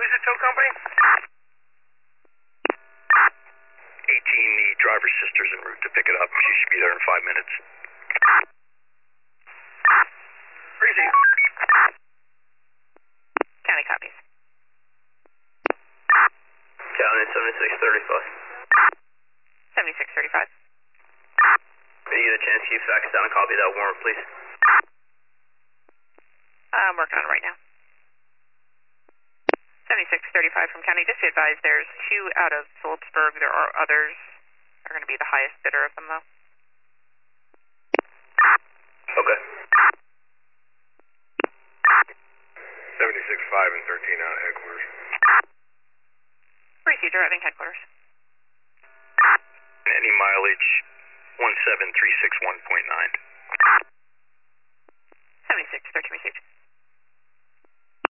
who's the tow company? 18, the driver's sister's en route to pick it up. She should be there in 5 minutes. Breezy. County copies. County 7635. 7635. When you get a chance, can you fax down a copy of that warrant, please? I'm working on it right now. 7635 from County. Just be advised there's 2 out of Phillipsburg. There are others. They're going to be the highest bidder of them, though. Okay. 76.5 and 13 out of headquarters. Receive driving headquarters. Any mileage, 17361.9. 76 13 received.